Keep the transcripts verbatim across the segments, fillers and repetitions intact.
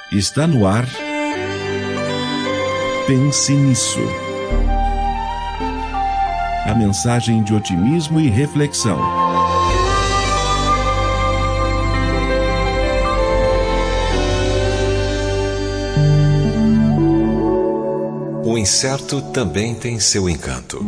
Está no ar. Pense nisso. A mensagem de otimismo e reflexão. O incerto também tem seu encanto.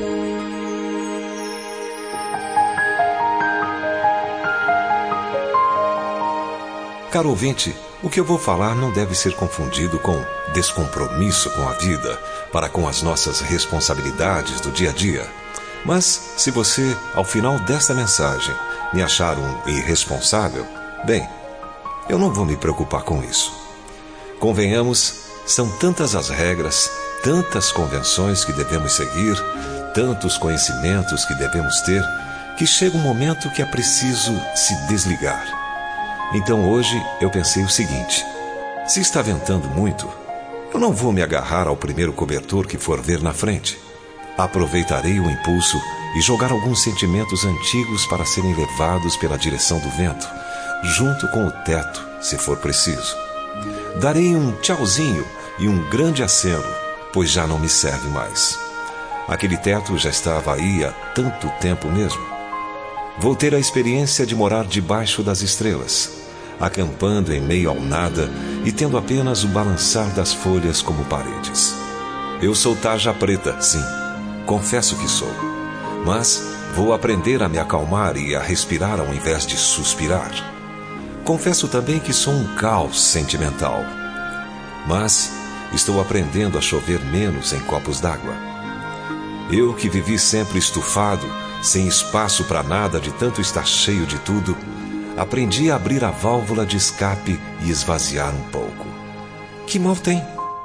Caro ouvinte, o que eu vou falar não deve ser confundido com descompromisso com a vida, para com as nossas responsabilidades do dia a dia. Mas, se você, ao final desta mensagem, me achar um irresponsável, bem, eu não vou me preocupar com isso. Convenhamos, são tantas as regras, tantas convenções que devemos seguir, tantos conhecimentos que devemos ter, que chega um momento que é preciso se desligar. Então hoje eu pensei o seguinte: se está ventando muito, eu não vou me agarrar ao primeiro cobertor que for ver na frente. Aproveitarei o impulso e jogar alguns sentimentos antigos para serem levados pela direção do vento, junto com o teto, se for preciso. Darei um tchauzinho e um grande aceno, pois já não me serve mais. Aquele teto já estava aí há tanto tempo mesmo. Vou ter a experiência de morar debaixo das estrelas, acampando em meio ao nada e tendo apenas o balançar das folhas como paredes. Eu sou tarja preta, sim, confesso que sou. Mas vou aprender a me acalmar e a respirar ao invés de suspirar. Confesso também que sou um caos sentimental. Mas estou aprendendo a chover menos em copos d'água. Eu que vivi sempre estufado, sem espaço para nada de tanto estar cheio de tudo, aprendi a abrir a válvula de escape e esvaziar um pouco. Que mal tem?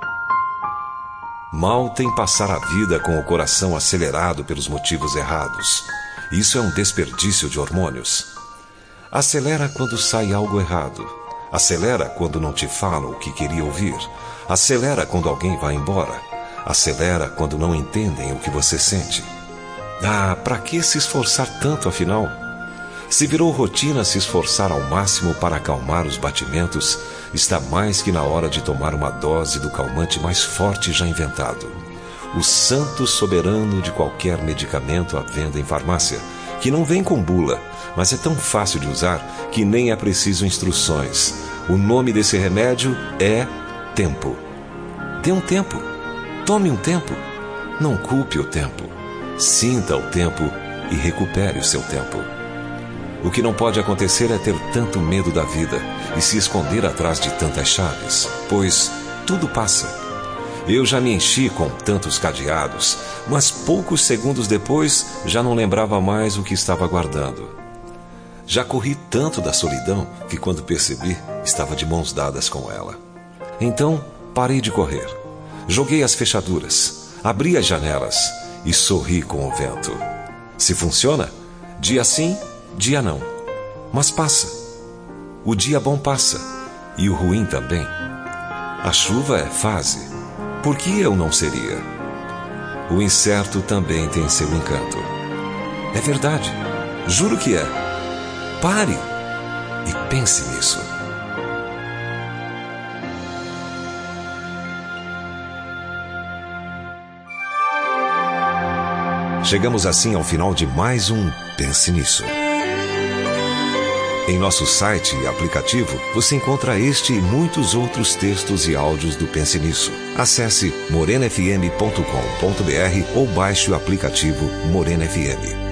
Mal tem passar a vida com o coração acelerado pelos motivos errados. Isso é um desperdício de hormônios. Acelera quando sai algo errado. Acelera quando não te fala o que queria ouvir. Acelera quando alguém vai embora. Acelera quando não entendem o que você sente. Ah, para que se esforçar tanto afinal? Se virou rotina se esforçar ao máximo para acalmar os batimentos, está mais que na hora de tomar uma dose do calmante mais forte já inventado. O santo soberano de qualquer medicamento à venda em farmácia, que não vem com bula, mas é tão fácil de usar que nem é preciso instruções. O nome desse remédio é tempo. Dê um tempo. Tome um tempo. Não culpe o tempo. Sinta o tempo e recupere o seu tempo. O que não pode acontecer é ter tanto medo da vida e se esconder atrás de tantas chaves, pois tudo passa. Eu já me enchi com tantos cadeados, mas poucos segundos depois já não lembrava mais o que estava guardando. Já corri tanto da solidão que quando percebi, estava de mãos dadas com ela. Então, parei de correr. Joguei as fechaduras, abri as janelas e sorri com o vento. Se funciona, dia sim, dia não. Mas passa. O dia bom passa. E o ruim também. A chuva é fase. Por que eu não seria? O incerto também tem seu encanto. É verdade. Juro que é. Pare e pense nisso. Chegamos assim ao final de mais um Pense Nisso. Em nosso site e aplicativo, você encontra este e muitos outros textos e áudios do Pense Nisso. Acesse morena f m ponto com ponto b r ou baixe o aplicativo Morena F M.